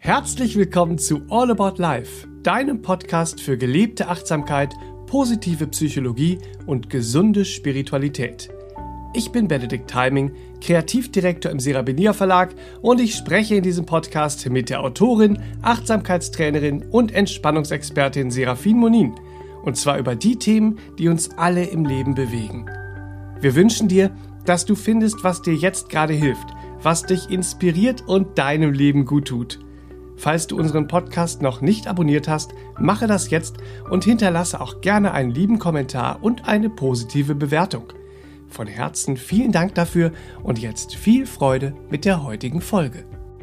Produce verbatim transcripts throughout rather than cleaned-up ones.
Herzlich willkommen zu All About Life, deinem Podcast für gelebte Achtsamkeit, positive Psychologie und gesunde Spiritualität. Ich bin Benedikt Timing, Kreativdirektor im Serabinia Verlag und ich spreche in diesem Podcast mit der Autorin, Achtsamkeitstrainerin und Entspannungsexpertin Serafin Monin. Und zwar über die Themen, die uns alle im Leben bewegen. Wir wünschen dir, dass du findest, was dir jetzt gerade hilft, was dich inspiriert und deinem Leben gut tut. Falls du unseren Podcast noch nicht abonniert hast, mache das jetzt und hinterlasse auch gerne einen lieben Kommentar und eine positive Bewertung. Von Herzen vielen Dank dafür und jetzt viel Freude mit der heutigen Folge.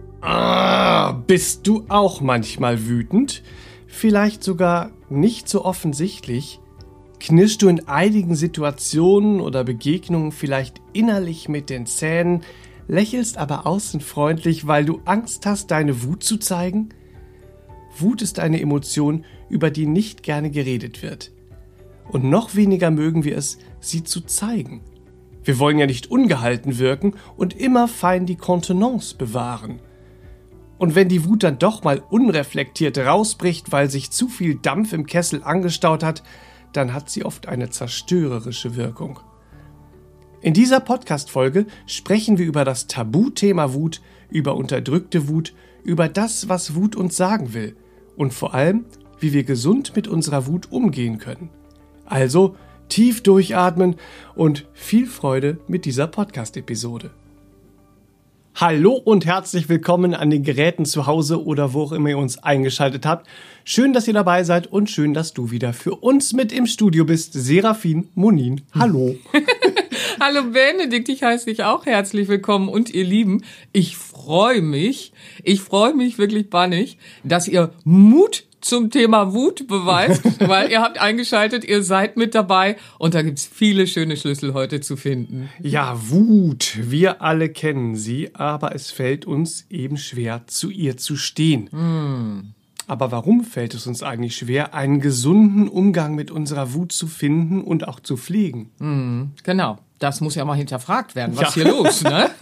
Ah, bist du auch manchmal wütend? Vielleicht sogar nicht so offensichtlich? Knirschst du in einigen Situationen oder Begegnungen vielleicht innerlich mit den Zähnen, lächelst aber außen freundlich, weil du Angst hast, deine Wut zu zeigen? Wut ist eine Emotion, über die nicht gerne geredet wird. Und noch weniger mögen wir es, sie zu zeigen. Wir wollen ja nicht ungehalten wirken und immer fein die Kontenance bewahren. Und wenn die Wut dann doch mal unreflektiert rausbricht, weil sich zu viel Dampf im Kessel angestaut hat, dann hat sie oft eine zerstörerische Wirkung. In dieser Podcast-Folge sprechen wir über das Tabuthema Wut, über unterdrückte Wut, über das, was Wut uns sagen will und vor allem, wie wir gesund mit unserer Wut umgehen können. Also tief durchatmen und viel Freude mit dieser Podcast-Episode. Hallo und herzlich willkommen an den Geräten zu Hause oder wo auch immer ihr uns eingeschaltet habt. Schön, dass ihr dabei seid und schön, dass du wieder für uns mit im Studio bist. Serafin Monin, hallo. Hallo Benedikt, ich heiße dich auch herzlich willkommen und ihr Lieben, ich freue mich, ich freue mich wirklich bannig, dass ihr Mut zum Thema Wut beweist, weil ihr habt eingeschaltet, ihr seid mit dabei und da gibt's viele schöne Schlüssel heute zu finden. Ja, Wut, wir alle kennen sie, aber es fällt uns eben schwer, zu ihr zu stehen. Hm. Aber warum fällt es uns eigentlich schwer, einen gesunden Umgang mit unserer Wut zu finden und auch zu pflegen? Hm, genau. Das muss ja mal hinterfragt werden. Was ja. Hier los, ne?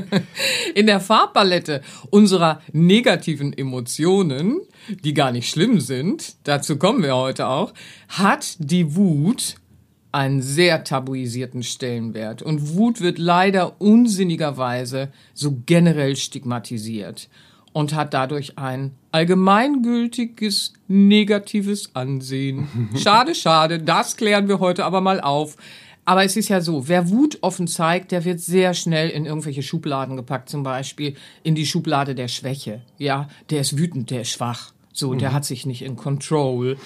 In der Farbpalette unserer negativen Emotionen, die gar nicht schlimm sind, dazu kommen wir heute auch, hat die Wut einen sehr tabuisierten Stellenwert. Und Wut wird leider unsinnigerweise so generell stigmatisiert und hat dadurch ein allgemeingültiges negatives Ansehen. Schade, schade, das klären wir heute aber mal auf. Aber es ist ja so, wer Wut offen zeigt, der wird sehr schnell in irgendwelche Schubladen gepackt, zum Beispiel in die Schublade der Schwäche. Ja, der ist wütend, der ist schwach. So, mhm. Der hat sich nicht in Control.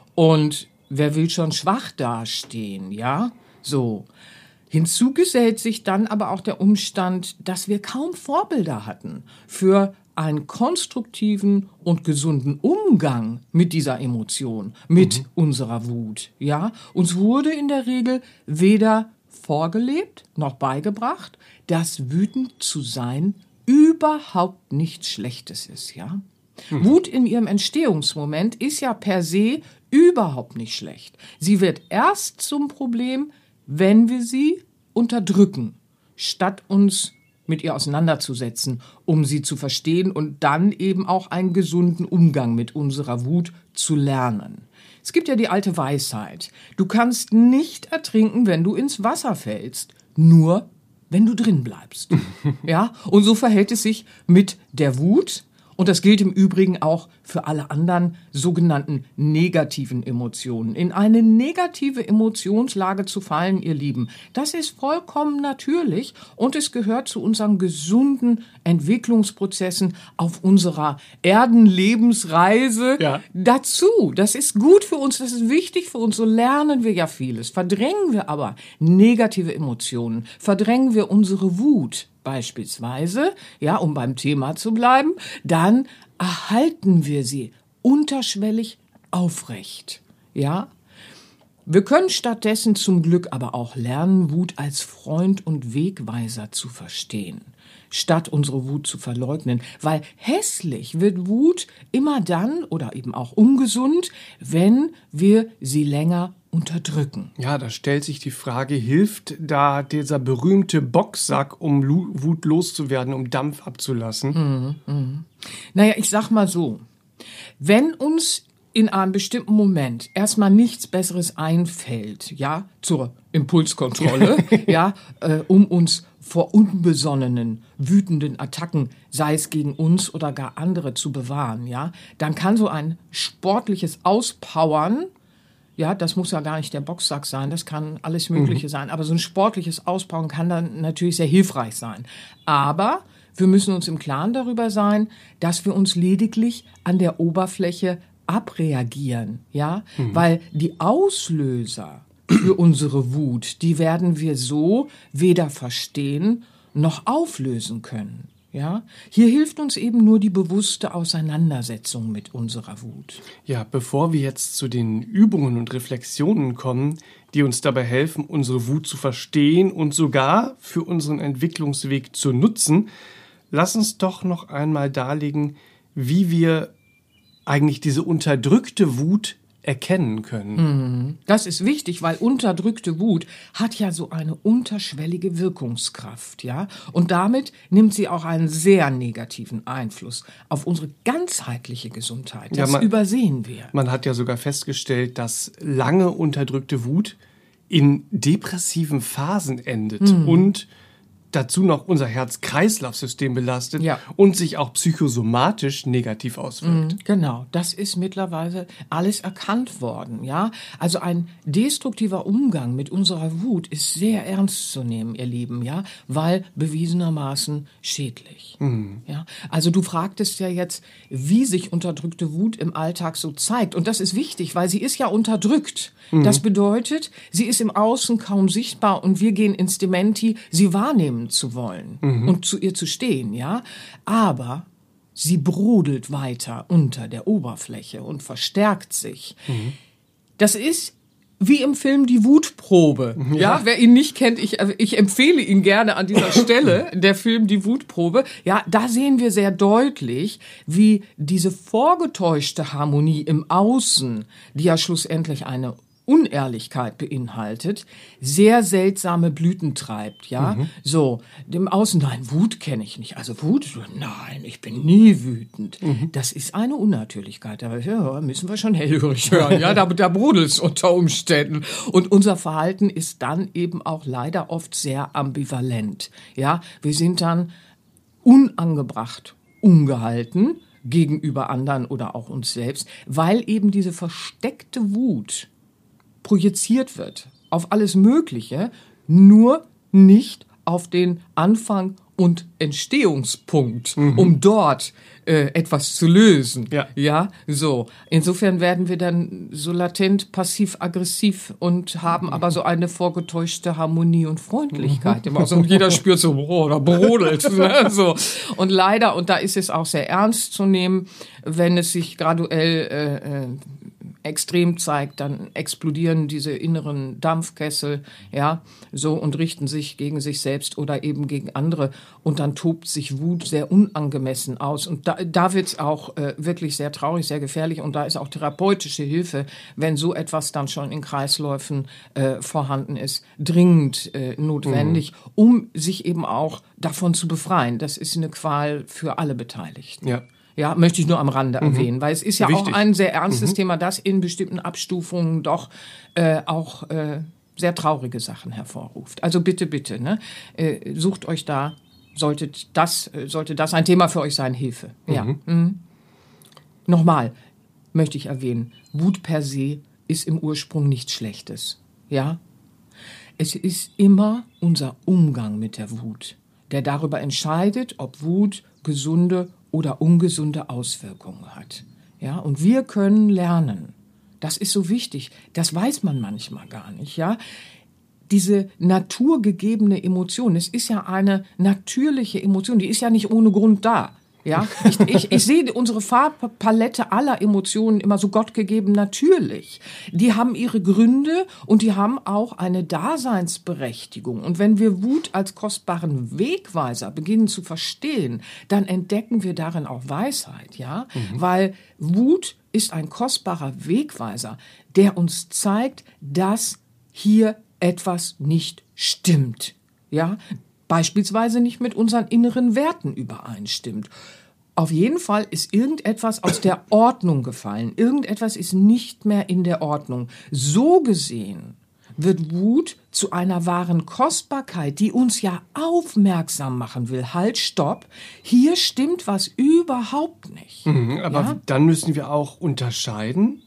Und wer will schon schwach dastehen, ja? So. Hinzu gesellt sich dann aber auch der Umstand, dass wir kaum Vorbilder hatten für einen konstruktiven und gesunden Umgang mit dieser Emotion, mit mhm. unserer Wut, ja. Uns wurde in der Regel weder vorgelebt noch beigebracht, dass wütend zu sein überhaupt nichts Schlechtes ist, ja. Mhm. Wut in ihrem Entstehungsmoment ist ja per se überhaupt nicht schlecht. Sie wird erst zum Problem, wenn wir sie unterdrücken, statt uns mit ihr auseinanderzusetzen, um sie zu verstehen und dann eben auch einen gesunden Umgang mit unserer Wut zu lernen. Es gibt ja die alte Weisheit, du kannst nicht ertrinken, wenn du ins Wasser fällst, nur wenn du drin bleibst. Ja, und so verhält es sich mit der Wut. Und das gilt im Übrigen auch für alle anderen sogenannten negativen Emotionen. In eine negative Emotionslage zu fallen, ihr Lieben, das ist vollkommen natürlich und es gehört zu unseren gesunden Entwicklungsprozessen auf unserer Erdenlebensreise ja. dazu. Das ist gut für uns, das ist wichtig für uns, so lernen wir ja vieles. Verdrängen wir aber negative Emotionen, verdrängen wir unsere Wut, beispielsweise, ja, um beim Thema zu bleiben, dann erhalten wir sie unterschwellig aufrecht, ja. Wir können stattdessen zum Glück aber auch lernen, Wut als Freund und Wegweiser zu verstehen. statt unsere Wut zu verleugnen. Weil hässlich wird Wut immer dann oder eben auch ungesund, wenn wir sie länger unterdrücken. Ja, da stellt sich die Frage, hilft da dieser berühmte Boxsack, um Lu- Wut loszuwerden, um Dampf abzulassen? Mhm, mh. Naja, ich sag mal so, wenn uns in einem bestimmten Moment erstmal nichts Besseres einfällt, ja, zur Impulskontrolle, ja, äh, um uns vor unbesonnenen, wütenden Attacken, sei es gegen uns oder gar andere, zu bewahren, ja, dann kann so ein sportliches Auspowern, ja, das muss ja gar nicht der Boxsack sein, das kann alles Mögliche mhm. sein, aber so ein sportliches Auspowern kann dann natürlich sehr hilfreich sein. Aber wir müssen uns im Klaren darüber sein, dass wir uns lediglich an der Oberfläche abreagieren, ja, mhm. weil die Auslöser für unsere Wut, die werden wir so weder verstehen noch auflösen können, ja. Hier hilft uns eben nur die bewusste Auseinandersetzung mit unserer Wut. Ja, bevor wir jetzt zu den Übungen und Reflexionen kommen, die uns dabei helfen, unsere Wut zu verstehen und sogar für unseren Entwicklungsweg zu nutzen, lass uns doch noch einmal darlegen, wie wir eigentlich diese unterdrückte Wut erkennen können. Das ist wichtig, weil unterdrückte Wut hat ja so eine unterschwellige Wirkungskraft, ja? Und damit nimmt sie auch einen sehr negativen Einfluss auf unsere ganzheitliche Gesundheit. Das ja, man, übersehen wir. Man hat ja sogar festgestellt, dass lange unterdrückte Wut in depressiven Phasen endet mhm. und dazu noch unser Herz-Kreislauf-System belastet ja. und sich auch psychosomatisch negativ auswirkt. Genau, das ist mittlerweile alles erkannt worden, ja. Also ein destruktiver Umgang mit unserer Wut ist sehr ernst zu nehmen, ihr Lieben, ja, weil bewiesenermaßen schädlich. Mhm. Ja, also du fragtest ja jetzt, wie sich unterdrückte Wut im Alltag so zeigt, und das ist wichtig, weil sie ist ja unterdrückt. Mhm. Das bedeutet, sie ist im Außen kaum sichtbar und wir gehen ins Dementi, sie wahrnehmen zu wollen mhm. und zu ihr zu stehen, ja. Aber sie brodelt weiter unter der Oberfläche und verstärkt sich. Mhm. Das ist wie im Film Die Wutprobe. Ja, ja, wer ihn nicht kennt, ich, ich empfehle ihn gerne an dieser Stelle, der Film Die Wutprobe. Ja, da sehen wir sehr deutlich, wie diese vorgetäuschte Harmonie im Außen, die ja schlussendlich eine Unehrlichkeit beinhaltet, sehr seltsame Blüten treibt, ja. Mhm. So, dem Außen, nein, Wut kenne ich nicht. Also Wut, nein, ich bin nie wütend. Mhm. Das ist eine Unnatürlichkeit. Da ja, müssen wir schon hellhörig hören, ja. Da, da brodelt es unter Umständen. Und unser Verhalten ist dann eben auch leider oft sehr ambivalent, ja. Wir sind dann unangebracht, ungehalten gegenüber anderen oder auch uns selbst, weil eben diese versteckte Wut projiziert wird auf alles Mögliche, nur nicht auf den Anfang und Entstehungspunkt, mhm. um dort äh, etwas zu lösen. Ja. ja, so. Insofern werden wir dann so latent passiv-aggressiv und haben aber so eine vorgetäuschte Harmonie und Freundlichkeit. Mhm. Also jeder spürt so, oh, da brodelt. ne? so. Und leider, und da ist es auch sehr ernst zu nehmen, wenn es sich graduell äh, äh, extrem zeigt, dann explodieren diese inneren Dampfkessel, ja, so, und richten sich gegen sich selbst oder eben gegen andere, und dann tobt sich Wut sehr unangemessen aus, und da, da wird's auch äh, wirklich sehr traurig, sehr gefährlich, und da ist auch therapeutische Hilfe, wenn so etwas dann schon in Kreisläufen äh, vorhanden ist, dringend äh, notwendig, mhm. um sich eben auch davon zu befreien. Das ist eine Qual für alle Beteiligten. Ja. Ja, möchte ich nur am Rande mhm. erwähnen, weil es ist ja Wichtig. auch ein sehr ernstes mhm. Thema, das in bestimmten Abstufungen doch äh, auch äh, sehr traurige Sachen hervorruft. Also bitte, bitte, ne, äh, sucht euch da, solltet das, äh, sollte das ein Thema für euch sein, Hilfe. Mhm. Ja. Mhm. Nochmal möchte ich erwähnen, Wut per se ist im Ursprung nichts Schlechtes. Ja, es ist immer unser Umgang mit der Wut, der darüber entscheidet, ob Wut gesunde oder ungesunde Auswirkungen hat. Ja, und wir können lernen. Das ist so wichtig. Das weiß man manchmal gar nicht, ja. Diese naturgegebene Emotion, es ist ja eine natürliche Emotion, die ist ja nicht ohne Grund da. Ja, ich, ich, ich sehe unsere Farbpalette aller Emotionen immer so gottgegeben natürlich. Die haben ihre Gründe und die haben auch eine Daseinsberechtigung. Und wenn wir Wut als kostbaren Wegweiser beginnen zu verstehen, dann entdecken wir darin auch Weisheit, ja, mhm. weil Wut ist ein kostbarer Wegweiser, der uns zeigt, dass hier etwas nicht stimmt, ja. Beispielsweise nicht mit unseren inneren Werten übereinstimmt. Auf jeden Fall ist irgendetwas aus der Ordnung gefallen. Irgendetwas ist nicht mehr in der Ordnung. So gesehen wird Wut zu einer wahren Kostbarkeit, die uns ja aufmerksam machen will. Halt, stopp, hier stimmt was überhaupt nicht. Mhm, aber ja? Dann müssen wir auch unterscheiden,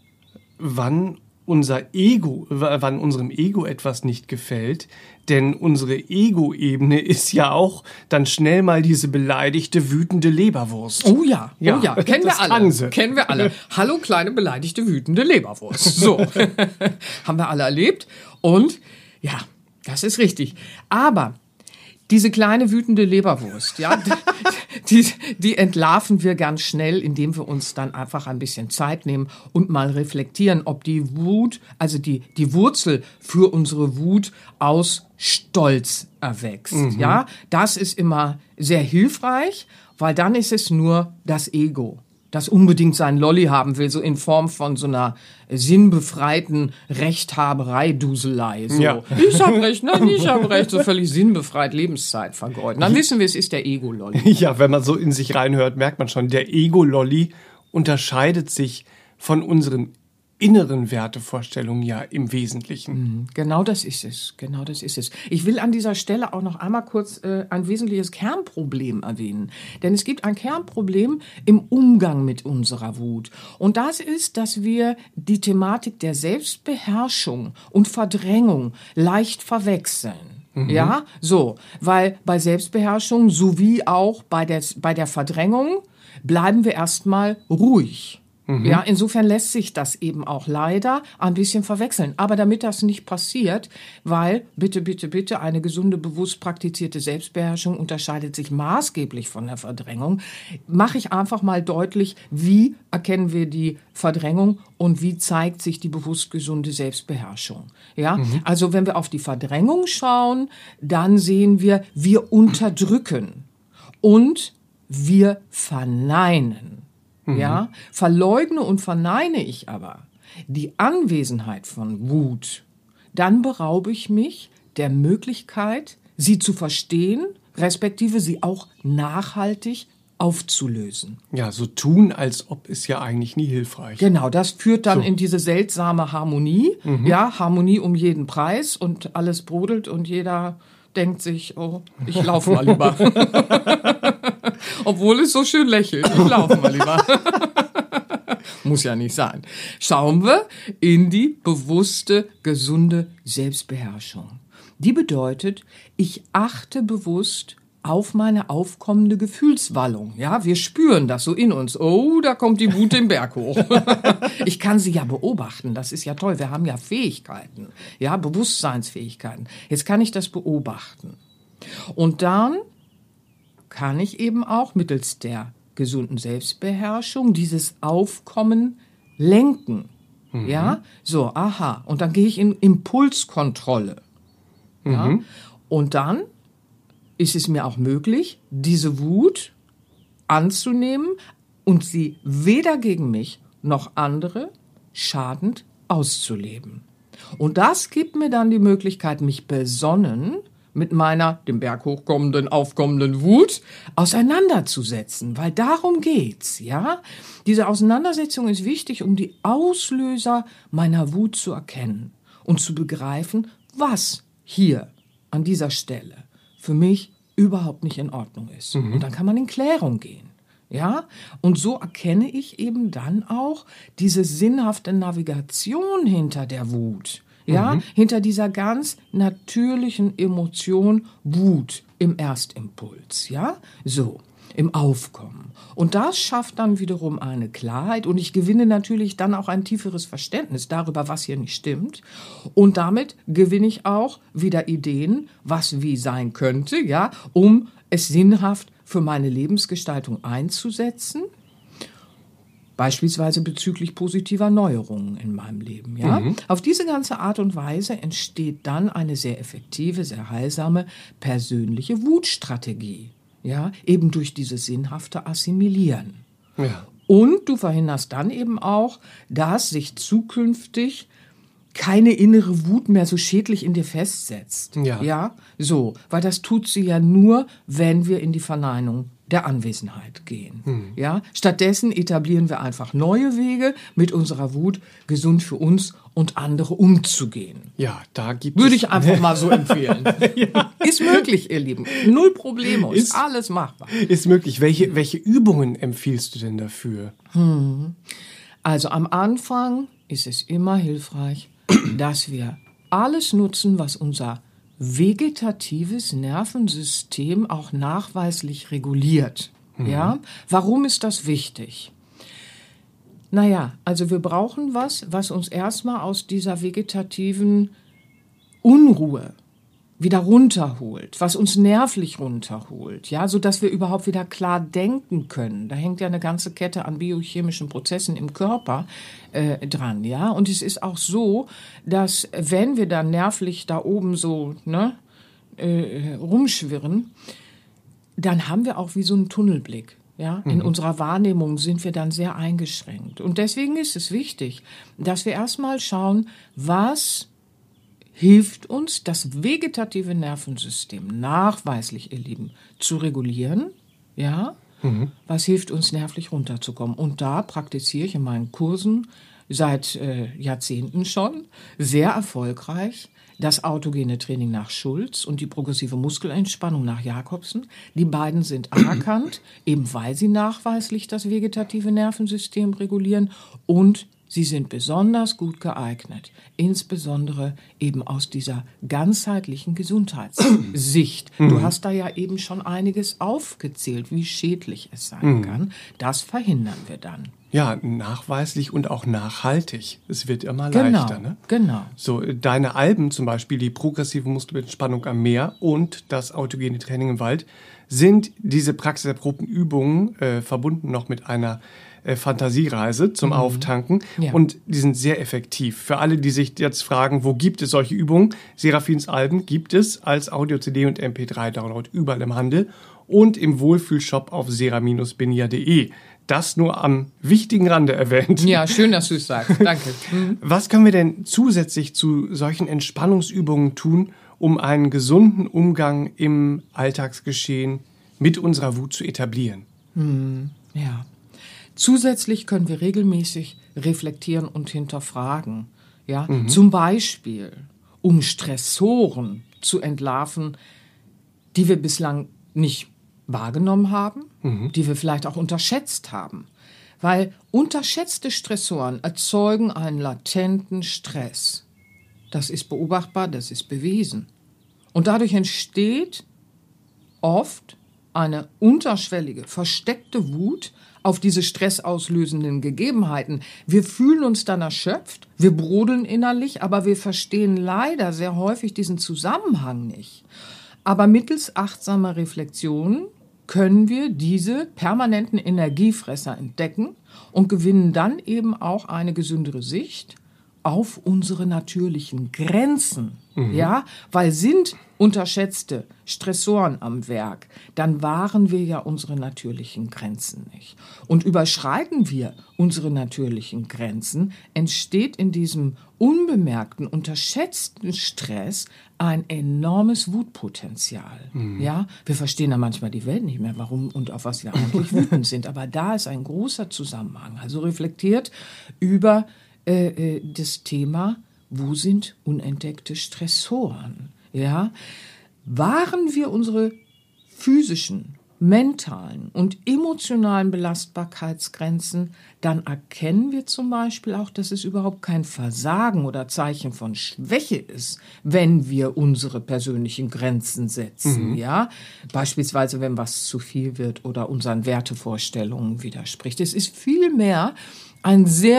wann unser Ego, wann unserem Ego etwas nicht gefällt, denn unsere Ego-Ebene ist ja auch dann schnell mal diese beleidigte, wütende Leberwurst. Oh ja, ja, oh ja, kennen wir alle. Kann sie. Kennen wir alle. Hallo, kleine, beleidigte, wütende Leberwurst. So, haben wir alle erlebt und ja, das ist richtig. Aber diese kleine wütende Leberwurst, ja, die, die entlarven wir ganz schnell, indem wir uns dann einfach ein bisschen Zeit nehmen und mal reflektieren, ob die Wut, also die, die Wurzel für unsere Wut aus Stolz erwächst. Mhm. Ja, das ist immer sehr hilfreich, weil dann ist es nur das Ego, das unbedingt seinen Lolli haben will, so in Form von so einer sinnbefreiten Rechthaberei-Duselei. So, ja. Ich hab recht, nein, ich hab recht, so völlig sinnbefreit Lebenszeit vergeuden. Dann wissen wir, es ist der Ego-Lolli. Ja, wenn man so in sich reinhört, merkt man schon, der Ego-Lolli unterscheidet sich von unseren inneren Wertevorstellungen ja im Wesentlichen. Genau das ist es, genau das ist es. Ich will an dieser Stelle auch noch einmal kurz äh, ein wesentliches Kernproblem erwähnen. Denn es gibt ein Kernproblem im Umgang mit unserer Wut. Und das ist, dass wir die Thematik der Selbstbeherrschung und Verdrängung leicht verwechseln. Mhm. Ja, so, weil bei Selbstbeherrschung sowie auch bei der, bei der Verdrängung bleiben wir erstmal ruhig. Mhm. Ja, insofern lässt sich das eben auch leider ein bisschen verwechseln. Aber damit das nicht passiert, weil, bitte, bitte, bitte, eine gesunde, bewusst praktizierte Selbstbeherrschung unterscheidet sich maßgeblich von der Verdrängung, mache ich einfach mal deutlich, wie erkennen wir die Verdrängung und wie zeigt sich die bewusst gesunde Selbstbeherrschung. Ja, mhm. Also wenn wir auf die Verdrängung schauen, dann sehen wir, wir unterdrücken und wir verneinen. Ja, verleugne und verneine ich aber die Anwesenheit von Wut, dann beraube ich mich der Möglichkeit, sie zu verstehen, respektive sie auch nachhaltig aufzulösen. Ja, so tun, als ob es ja eigentlich nie hilfreich. Genau, das führt dann so. in diese seltsame Harmonie. Mhm. Ja, Harmonie um jeden Preis und alles brodelt und jeder denkt sich, oh, ich laufe mal lieber. Obwohl es so schön lächelt. Ich laufe mal lieber. Muss ja nicht sein. Schauen wir in die bewusste, gesunde Selbstbeherrschung. Die bedeutet, ich achte bewusst auf meine aufkommende Gefühlswallung. Ja, wir spüren das so in uns. Oh, da kommt die Wut den Berg hoch. Ich kann sie ja beobachten. Das ist ja toll. Wir haben ja Fähigkeiten. Ja, Bewusstseinsfähigkeiten. Jetzt kann ich das beobachten. Und dann kann ich eben auch mittels der gesunden Selbstbeherrschung dieses Aufkommen lenken. Mhm. Ja, so, aha. Und dann gehe ich in Impulskontrolle. Mhm. Ja, und dann ist es mir auch möglich, diese Wut anzunehmen und sie weder gegen mich noch andere schadend auszuleben. Und das gibt mir dann die Möglichkeit, mich besonnen mit meiner dem Berg hochkommenden, aufkommenden Wut auseinanderzusetzen, weil darum geht's, ja? Diese Auseinandersetzung ist wichtig, um die Auslöser meiner Wut zu erkennen und zu begreifen, was hier an dieser Stelle für mich überhaupt nicht in Ordnung ist. Mhm. Und dann kann man in Klärung gehen. Ja? Und so erkenne ich eben dann auch diese sinnhafte Navigation hinter der Wut. Ja? Mhm. Hinter dieser ganz natürlichen Emotion Wut im Erstimpuls. Ja? So, im Aufkommen. Und das schafft dann wiederum eine Klarheit und ich gewinne natürlich dann auch ein tieferes Verständnis darüber, was hier nicht stimmt. Und damit gewinne ich auch wieder Ideen, was wie sein könnte, ja, um es sinnhaft für meine Lebensgestaltung einzusetzen. Beispielsweise bezüglich positiver Neuerungen in meinem Leben. Ja? Mhm. Auf diese ganze Art und Weise entsteht dann eine sehr effektive, sehr heilsame persönliche Wutstrategie. Ja? Eben durch dieses sinnhafte Assimilieren. Ja. Und du verhinderst dann eben auch, dass sich zukünftig keine innere Wut mehr so schädlich in dir festsetzt. Ja. Ja, so, weil das tut sie ja nur, wenn wir in die Verneinung der Anwesenheit gehen. Hm. Ja, stattdessen etablieren wir einfach neue Wege, mit unserer Wut gesund für uns und andere umzugehen. Ja, da gibt Würde es ich einfach mal so empfehlen. Ja. Ist möglich, ihr Lieben. Null Probleme. Ist, ist alles machbar. Ist möglich. Welche, welche Übungen empfiehlst du denn dafür? Hm. Also am Anfang ist es immer hilfreich, dass wir alles nutzen, was unser vegetatives Nervensystem auch nachweislich reguliert. Mhm. Ja? Warum ist das wichtig? Naja, also wir brauchen was, was uns erstmal aus dieser vegetativen Unruhe wieder runterholt, was uns nervlich runterholt, ja, so dass wir überhaupt wieder klar denken können. Da hängt ja eine ganze Kette an biochemischen Prozessen im Körper äh, dran, ja. Und es ist auch so, dass wenn wir dann nervlich da oben so ne, äh, rumschwirren, dann haben wir auch wie so einen Tunnelblick. Ja, in mhm. unserer Wahrnehmung sind wir dann sehr eingeschränkt. Und deswegen ist es wichtig, dass wir erstmal schauen, was hilft uns, das vegetative Nervensystem nachweislich, ihr Lieben, zu regulieren. Ja, mhm. was hilft uns, nervlich runterzukommen? Und da praktiziere ich in meinen Kursen seit äh, Jahrzehnten schon sehr erfolgreich das autogene Training nach Schulz und die progressive Muskelentspannung nach Jakobsen. Die beiden sind anerkannt, eben weil sie nachweislich das vegetative Nervensystem regulieren, und sie sind besonders gut geeignet, insbesondere eben aus dieser ganzheitlichen Gesundheitssicht. Mhm. Du hast da ja eben schon einiges aufgezählt, wie schädlich es sein mhm. kann. Das verhindern wir dann. Ja, nachweislich und auch nachhaltig. Es wird immer genau, leichter, ne? Genau. So, deine Alben, zum Beispiel die progressive Muskelentspannung am Meer und das autogene Training im Wald, sind diese praxiserprobten Übungen äh, verbunden noch mit einer äh, Fantasiereise zum mhm. Auftanken. Ja. Und die sind sehr effektiv. Für alle, die sich jetzt fragen, wo gibt es solche Übungen? Seraphins Alben gibt es als Audio-C D und M P drei Download überall im Handel und im Wohlfühlshop auf sera Bindestrich benia punkt de. Das nur am wichtigen Rande erwähnt. Ja, schön, dass du es sagst. Danke. Mhm. Was können wir denn zusätzlich zu solchen Entspannungsübungen tun, um einen gesunden Umgang im Alltagsgeschehen mit unserer Wut zu etablieren? Mhm. Ja. Zusätzlich können wir regelmäßig reflektieren und hinterfragen. Ja? Mhm. Zum Beispiel, um Stressoren zu entlarven, die wir bislang nicht wahrgenommen haben, mhm. die wir vielleicht auch unterschätzt haben. Weil unterschätzte Stressoren erzeugen einen latenten Stress. Das ist beobachtbar, das ist bewiesen. Und dadurch entsteht oft eine unterschwellige, versteckte Wut auf diese stressauslösenden Gegebenheiten. Wir fühlen uns dann erschöpft, wir brodeln innerlich, aber wir verstehen leider sehr häufig diesen Zusammenhang nicht. Aber mittels achtsamer Reflexion können wir diese permanenten Energiefresser entdecken und gewinnen dann eben auch eine gesündere Sicht auf unsere natürlichen Grenzen. Mhm. Ja, weil sind unterschätzte Stressoren am Werk, dann wahren wir ja unsere natürlichen Grenzen nicht. Und überschreiten wir unsere natürlichen Grenzen, entsteht in diesem unbemerkten, unterschätzten Stress ein enormes Wutpotenzial. Mhm. Ja, wir verstehen da manchmal die Welt nicht mehr, warum und auf was wir eigentlich wütend sind. Aber da ist ein großer Zusammenhang. Also reflektiert über äh, das Thema, wo sind unentdeckte Stressoren? Ja, wahren wir unsere physischen, mentalen und emotionalen Belastbarkeitsgrenzen, dann erkennen wir zum Beispiel auch, dass es überhaupt kein Versagen oder Zeichen von Schwäche ist, wenn wir unsere persönlichen Grenzen setzen. Mhm. Ja, beispielsweise, wenn was zu viel wird oder unseren Wertevorstellungen widerspricht. Es ist vielmehr ein sehr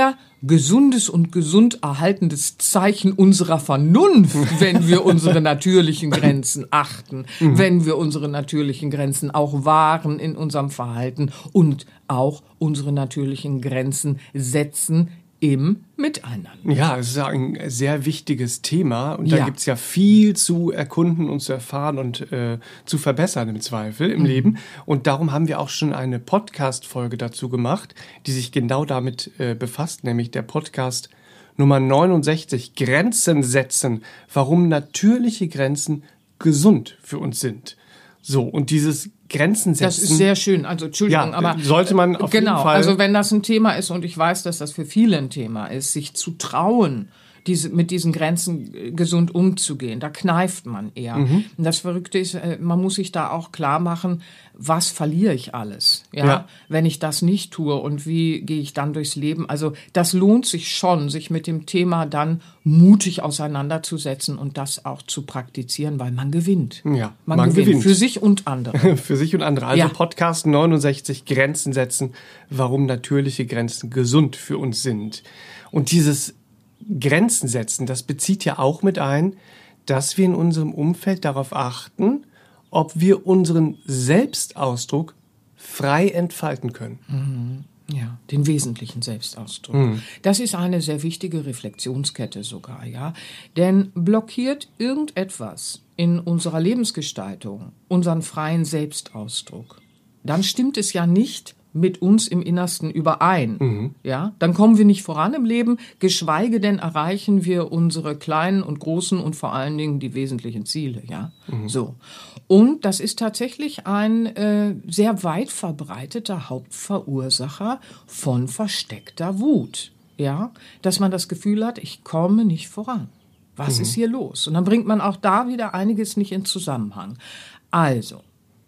gesundes und gesund erhaltendes Zeichen unserer Vernunft, wenn wir unsere natürlichen Grenzen achten, mhm. wenn wir unsere natürlichen Grenzen auch wahren in unserem Verhalten und auch unsere natürlichen Grenzen setzen im Miteinander. Ja, es ist ein sehr wichtiges Thema und da Ja. gibt's ja viel zu erkunden und zu erfahren und äh, zu verbessern im Zweifel im mhm. Leben. Und darum haben wir auch schon eine Podcast-Folge dazu gemacht, die sich genau damit äh, befasst, nämlich der Podcast Nummer neunundsechzig, Grenzen setzen, warum natürliche Grenzen gesund für uns sind. So, und dieses Grenzen setzen. Das ist sehr schön. Also Entschuldigung, ja, aber sollte man auf genau, jeden Fall. Also wenn das ein Thema ist und ich weiß, dass das für viele ein Thema ist, sich zu trauen, diese, mit diesen Grenzen gesund umzugehen, da kneift man eher. Mhm. Und das Verrückte ist, man muss sich da auch klar machen, was verliere ich alles, ja, ja. wenn ich das nicht tue und wie gehe ich dann durchs Leben? Also das lohnt sich schon, sich mit dem Thema dann mutig auseinanderzusetzen und das auch zu praktizieren, weil man gewinnt. Ja, man, man gewinnt. gewinnt. Für sich und andere. Für sich und andere. Also Ja. Podcast neunundsechzig, Grenzen setzen, warum natürliche Grenzen gesund für uns sind. Und dieses Grenzen setzen, das bezieht ja auch mit ein, dass wir in unserem Umfeld darauf achten, ob wir unseren Selbstausdruck frei entfalten können. Mhm. Ja, den wesentlichen Selbstausdruck. Mhm. Das ist eine sehr wichtige Reflexionskette sogar, ja. Denn blockiert irgendetwas in unserer Lebensgestaltung unseren freien Selbstausdruck, dann stimmt es ja nicht mit uns im Innersten überein. Mhm. Ja, dann kommen wir nicht voran im Leben, geschweige denn erreichen wir unsere kleinen und großen und vor allen Dingen die wesentlichen Ziele. Ja, mhm. so. Und das ist tatsächlich ein äh, sehr weit verbreiteter Hauptverursacher von versteckter Wut. Ja, dass man das Gefühl hat, ich komme nicht voran. Was mhm. ist hier los? Und dann bringt man auch da wieder einiges nicht in Zusammenhang. Also,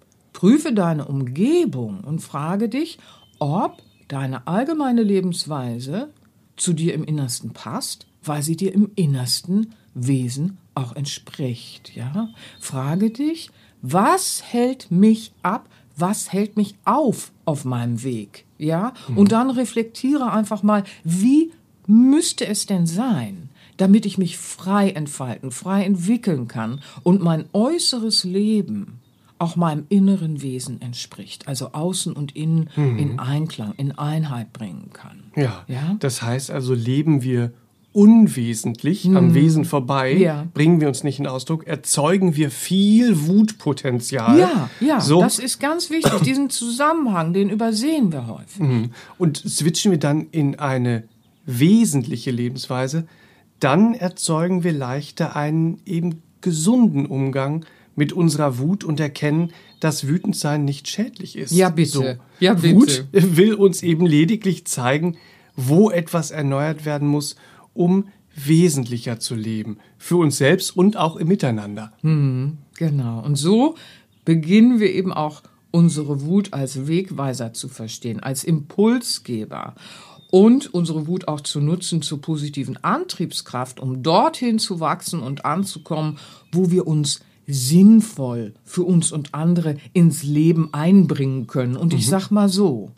prüfe deine Umgebung und frage dich, ob deine allgemeine Lebensweise zu dir im Innersten passt, weil sie dir im innersten Wesen auch entspricht. Ja? Frage dich, was hält mich ab, was hält mich auf auf meinem Weg? Ja? Mhm. Und dann reflektiere einfach mal, wie müsste es denn sein, damit ich mich frei entfalten, frei entwickeln kann und mein äußeres Leben auch meinem inneren Wesen entspricht, also außen und innen mhm. in Einklang, in Einheit bringen kann. Ja, ja? Das heißt also, leben wir unwesentlich mhm. am Wesen vorbei, ja. bringen wir uns nicht in Ausdruck, erzeugen wir viel Wutpotenzial. Ja, ja, so. Das ist ganz wichtig, diesen Zusammenhang, den übersehen wir häufig. Mhm. Und switchen wir dann in eine wesentliche Lebensweise, dann erzeugen wir leichter einen eben gesunden Umgang mit unserer Wut und erkennen, dass Wütendsein nicht schädlich ist. Ja, bitte. So. Ja, bitte. Wut will uns eben lediglich zeigen, wo etwas erneuert werden muss, um wesentlicher zu leben. Für uns selbst und auch im Miteinander. Mhm, genau. Und so beginnen wir eben auch unsere Wut als Wegweiser zu verstehen, als Impulsgeber. Und unsere Wut auch zu nutzen zur positiven Antriebskraft, um dorthin zu wachsen und anzukommen, wo wir uns sinnvoll für uns und andere ins Leben einbringen können. Und ich sag mal so,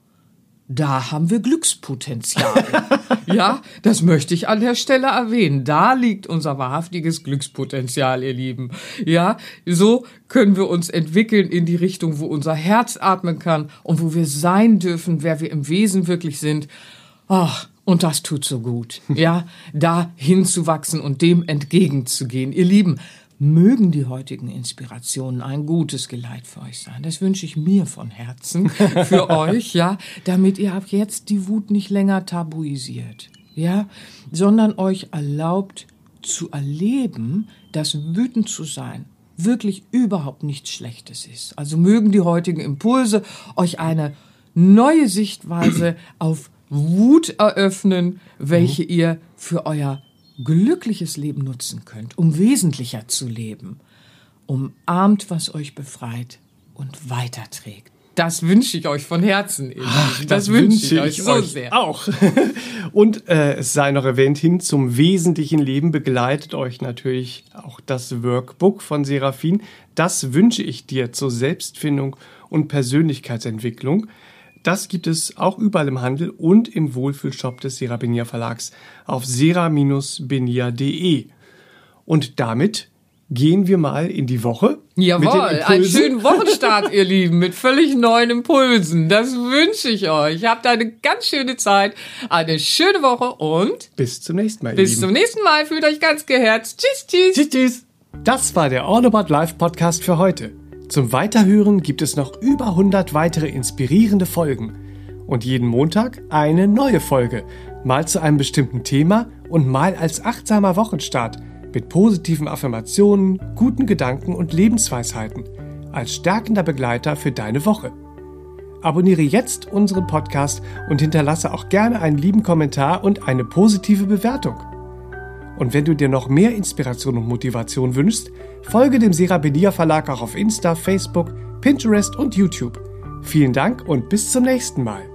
da haben wir Glückspotenzial. Ja, das möchte ich an der Stelle erwähnen. Da liegt unser wahrhaftiges Glückspotenzial, ihr Lieben. Ja, so können wir uns entwickeln in die Richtung, wo unser Herz atmen kann und wo wir sein dürfen, wer wir im Wesen wirklich sind. Ach, und das tut so gut. Ja, da hinzuwachsen und dem entgegenzugehen. Ihr Lieben, mögen die heutigen Inspirationen ein gutes Geleit für euch sein. Das wünsche ich mir von Herzen für euch, ja, damit ihr ab jetzt die Wut nicht länger tabuisiert, ja, sondern euch erlaubt zu erleben, dass wütend zu sein wirklich überhaupt nichts Schlechtes ist. Also mögen die heutigen Impulse euch eine neue Sichtweise auf Wut eröffnen, welche mhm. ihr für euer glückliches Leben nutzen könnt, um wesentlicher zu leben. Umarmt, was euch befreit und weiterträgt. Das wünsche ich euch von Herzen. Ach, das, das wünsche ich ich euch so euch sehr. Auch. Und äh, es sei noch erwähnt, hin zum wesentlichen Leben begleitet euch natürlich auch das Workbook von Seraphin. Das wünsche ich dir zur Selbstfindung und Persönlichkeitsentwicklung. das gibt es auch überall im Handel und im Wohlfühlshop des Serabenia Verlags auf sera Bindestrich benia punkt de. Und damit gehen wir mal in die Woche. Jawohl, einen schönen Wochenstart, ihr Lieben, mit völlig neuen Impulsen. Das wünsche ich euch. Habt eine ganz schöne Zeit, eine schöne Woche und bis zum nächsten Mal. Bis zum nächsten Mal. Fühlt euch ganz geherzt. Tschüss, tschüss. Tschüss, tschüss. Das war der All About Life Podcast für heute. Zum Weiterhören gibt es noch über hundert weitere inspirierende Folgen. Und jeden Montag eine neue Folge. Mal zu einem bestimmten Thema und mal als achtsamer Wochenstart. Mit positiven Affirmationen, guten Gedanken und Lebensweisheiten als stärkender Begleiter für deine Woche. Abonniere jetzt unseren Podcast und hinterlasse auch gerne einen lieben Kommentar und eine positive Bewertung. Und wenn du dir noch mehr Inspiration und Motivation wünschst, folge dem Serabenia Verlag auch auf Insta, Facebook, Pinterest und YouTube. Vielen Dank und bis zum nächsten Mal.